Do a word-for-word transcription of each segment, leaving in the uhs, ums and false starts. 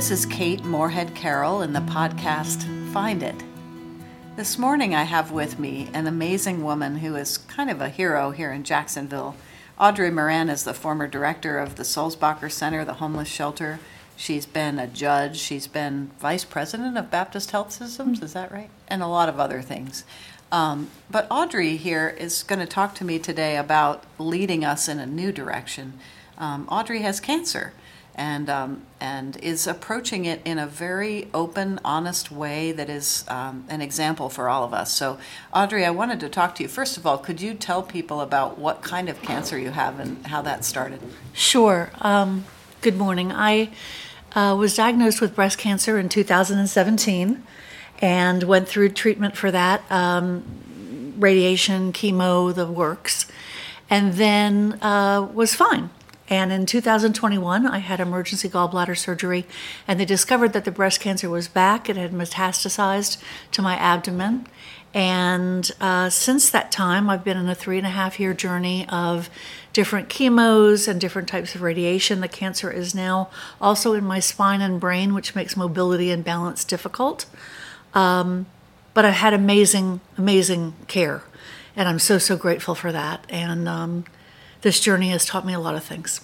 This is Kate Moorhead Carroll in the podcast Find It. This morning I have with me an amazing woman who is kind of a hero here in Jacksonville. Audrey Moran is the former director of the Sulzbacher Center, the homeless shelter. She's been a judge. She's been vice president of Baptist Health Systems, is that right? And a lot of other things. Um, but Audrey here is going to talk to me today about leading us in a new direction. Um, Audrey has cancer. And um, and is approaching it in a very open, honest way that is um, an example for all of us. So, Audrey, I wanted to talk to you. First of all, could you tell people about what kind of cancer you have and how that started? Sure. Um, good morning. I uh, was diagnosed with breast cancer in two thousand seventeen and went through treatment for that, um, radiation, chemo, the works, and then uh, was fine. And in two thousand twenty-one, I had emergency gallbladder surgery, and they discovered that the breast cancer was back. It had metastasized to my abdomen. And uh, since that time, I've been in a three and a half year journey of different chemos and different types of radiation. The cancer is now also in my spine and brain, which makes mobility and balance difficult. Um, but I've had amazing, amazing care, and I'm so, so grateful for that. And um, this journey has taught me a lot of things.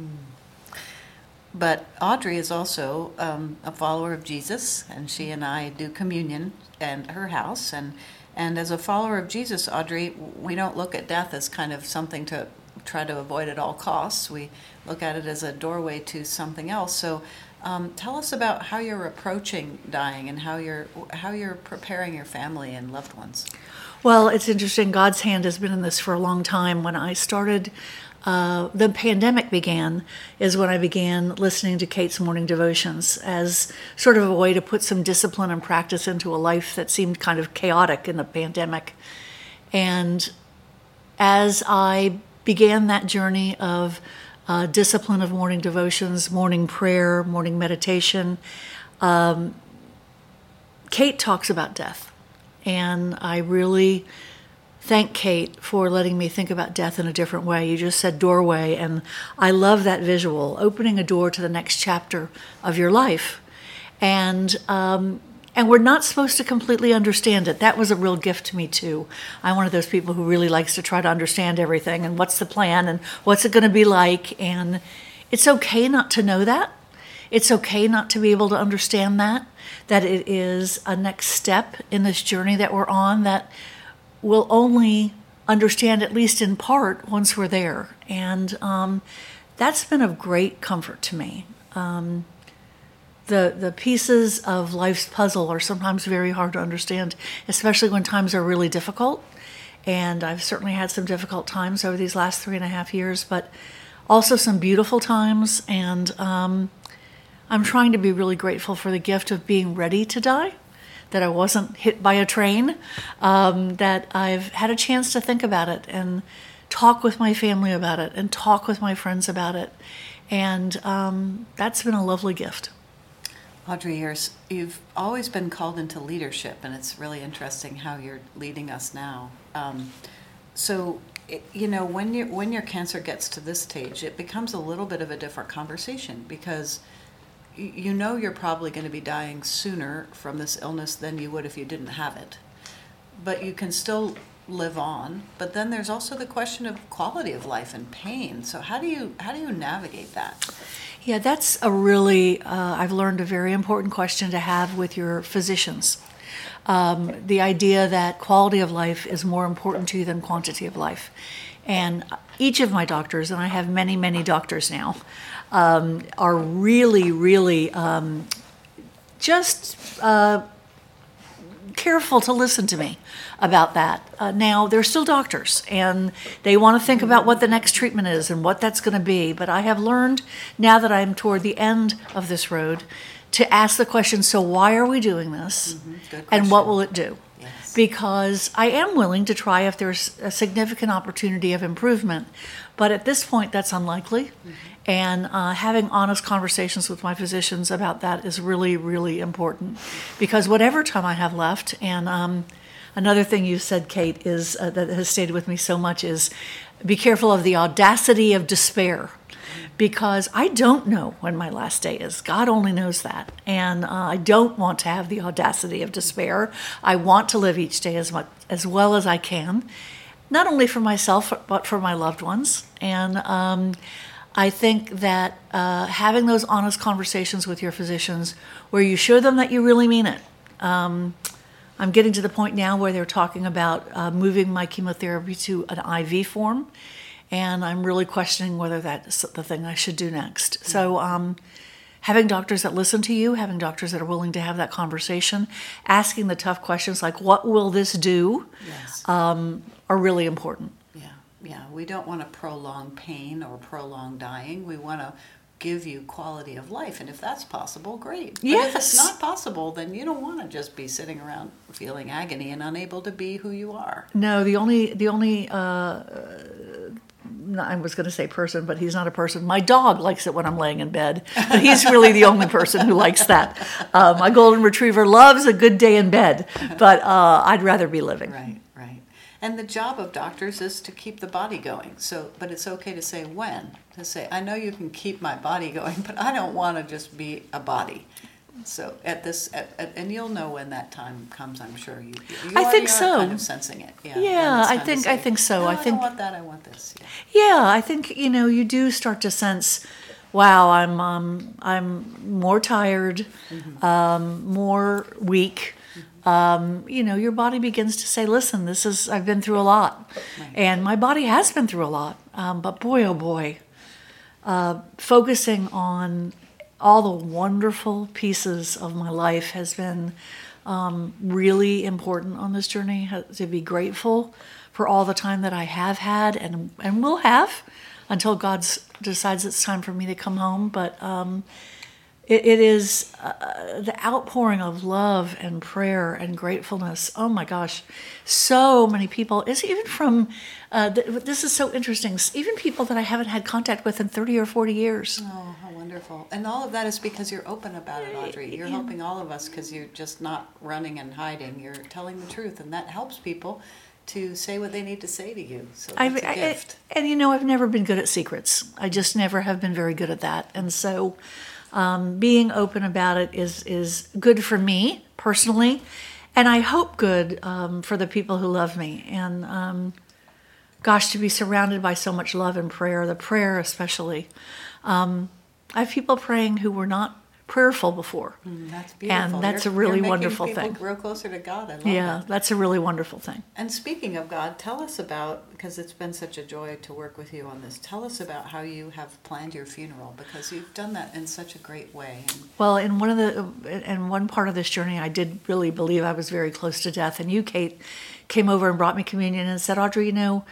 But Audrey is also um, a follower of Jesus, and she and I do communion at her house. And, and as a follower of Jesus, Audrey, we don't look at death as kind of something to try to avoid at all costs. We look at it as a doorway to something else. So um, tell us about how you're approaching dying and how you're how you're preparing your family and loved ones. Well, it's interesting. God's hand has been in this for a long time. When I started, uh, the pandemic began, is when I began listening to Kate's morning devotions as sort of a way to put some discipline and practice into a life that seemed kind of chaotic in the pandemic. And as I began that journey of uh, discipline of morning devotions, morning prayer, morning meditation, um, Kate talks about death. And I really thank Kate for letting me think about death in a different way. You just said doorway, and I love that visual, opening a door to the next chapter of your life. And um, and we're not supposed to completely understand it. That was a real gift to me, too. I'm one of those people who really likes to try to understand everything, and what's the plan, and what's it going to be like. And it's okay not to know that. It's okay not to be able to understand that, that it is a next step in this journey that we're on that we'll only understand, at least in part, once we're there. And um, that's been of great comfort to me. Um, the the pieces of life's puzzle are sometimes very hard to understand, especially when times are really difficult. And I've certainly had some difficult times over these last three and a half years, but also some beautiful times. And um, I'm trying to be really grateful for the gift of being ready to die, that I wasn't hit by a train, um, that I've had a chance to think about it and talk with my family about it and talk with my friends about it. And um, that's been a lovely gift. Audrey, you're, you've always been called into leadership, and it's really interesting how you're leading us now. Um, so, it, you know, when, you when your cancer gets to this stage, it becomes a little bit of a different conversation because you know you're probably going to be dying sooner from this illness than you would if you didn't have it. But you can still live on. But then there's also the question of quality of life and pain. So how do you how do you navigate that? Yeah, that's a really, uh, I've learned a very important question to have with your physicians. Um, the idea that quality of life is more important to you than quantity of life. And each of my doctors, and I have many, many doctors now, um, are really, really um, just uh, careful to listen to me about that. Uh, now, they're still doctors, and they want to think about what the next treatment is and what that's going to be. But I have learned, now that I'm toward the end of this road, to ask the question, so why are we doing this, mm-hmm. and what will it do? Yes. Because I am willing to try if there's a significant opportunity of improvement. But at this point, that's unlikely. Mm-hmm. And uh, having honest conversations with my physicians about that is really, really important. Because whatever time I have left, and um, another thing you said, Kate, is uh, that has stayed with me so much is be careful of the audacity of despair. Because I don't know when my last day is. God only knows that. And uh, I don't want to have the audacity of despair. I want to live each day as much as well as I can, not only for myself, but for my loved ones. And um, I think that uh, having those honest conversations with your physicians where you show them that you really mean it. Um, I'm getting to the point now where they're talking about uh, moving my chemotherapy to an I V form. And I'm really questioning whether that's the thing I should do next. So um, having doctors that listen to you, having doctors that are willing to have that conversation, asking the tough questions like, what will this do, yes. um, are really important. Yeah, yeah. We don't want to prolong pain or prolong dying. We want to give you quality of life. And if that's possible, great. But yes. if it's not possible, then you don't want to just be sitting around feeling agony and unable to be who you are. No, the only, the only, uh, I was going to say person, but he's not a person. My dog likes it when I'm laying in bed, but he's really the only person who likes that. Uh, my golden retriever loves a good day in bed, but uh, I'd rather be living. Right, right. And the job of doctors is to keep the body going. So, but it's okay to say when. To say, I know you can keep my body going, but I don't want to just be a body. So at this, at, at, and you'll know when that time comes. I'm sure you. you I think are so. Kind of sensing it. Yeah. Yeah, I think say, I think so. No, I I think don't want that. I want this. Yeah. Yeah, I think you know you do start to sense, wow, I'm um, I'm more tired, mm-hmm. um, more weak. Mm-hmm. Um, you know, your body begins to say, listen, this is I've been through a lot, right. And my body has been through a lot. Um, but boy, oh boy, uh, focusing on all the wonderful pieces of my life has been um, really important on this journey, to be grateful for all the time that I have had and and will have until God decides it's time for me to come home. But um, it, it is uh, the outpouring of love and prayer and gratefulness. Oh my gosh, so many people, it's even from, uh, th- this is so interesting, even people that I haven't had contact with in thirty or forty years. Oh, how wonderful. And all of that is because you're open about it, Audrey. You're yeah. helping all of us because you're just not running and hiding. You're telling the truth, and that helps people to say what they need to say to you. So that's I, a gift. I, and you know, I've never been good at secrets. I just never have been very good at that. And so um, being open about it is, is good for me personally. And I hope good um, for the people who love me. And um, gosh, to be surrounded by so much love and prayer, the prayer especially. Um, I have people praying who were not prayerful before. Mm, that's beautiful. And that's you're, a really you're wonderful making people thing. Grow closer to God. I love yeah, it. that's a really wonderful thing. And speaking of God, tell us about, because it's been such a joy to work with you on this, tell us about how you have planned your funeral, because you've done that in such a great way. And well, in one of the in one part of this journey, I did really believe I was very close to death. And you, Kate, came over and brought me communion and said, Audrey, you know,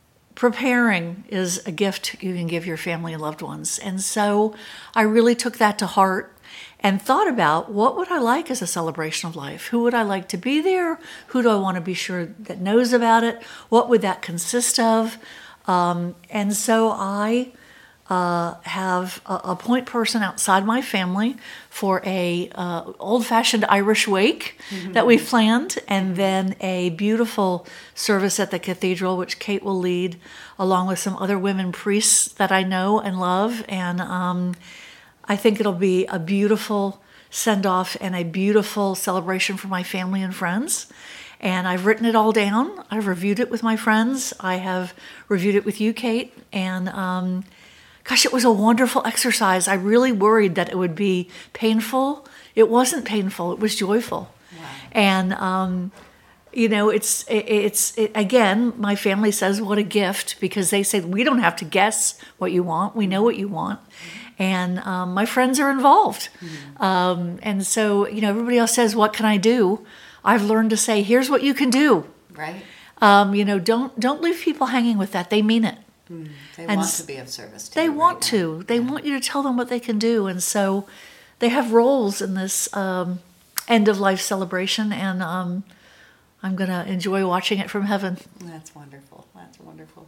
preparing is a gift you can give your family and loved ones. And so I really took that to heart and thought about, what would I like as a celebration of life? Who would I like to be there? Who do I want to be sure that knows about it? What would that consist of? Um, and so I uh, have a, a point person outside my family for a uh, old-fashioned Irish wake mm-hmm. that we've planned, and then a beautiful service at the cathedral, which Kate will lead, along with some other women priests that I know and love. And um, I think it'll be a beautiful send-off and a beautiful celebration for my family and friends. And I've written it all down. I've reviewed it with my friends. I have reviewed it with you, Kate. And um, gosh, it was a wonderful exercise. I really worried that it would be painful. It wasn't painful. It was joyful. Wow. And um, you know, it's it's it, again, my family says, what a gift, because they say, we don't have to guess what you want. We know what you want. And um, my friends are involved. Mm-hmm. Um, and so, you know, everybody else says, what can I do? I've learned to say, here's what you can do. Right. Um, you know, don't don't leave people hanging with that. They mean it. Mm, they and want to be of service to They you want right to. now. They yeah. want you to tell them what they can do. And so they have roles in this um, end-of-life celebration. And um, I'm going to enjoy watching it from heaven. That's wonderful. That's wonderful.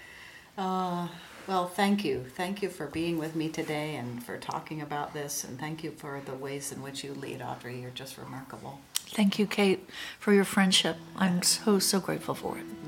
Uh, well, thank you. Thank you for being with me today and for talking about this. And thank you for the ways in which you lead, Audrey. You're just remarkable. Thank you, Kate, for your friendship. I'm so, so grateful for it.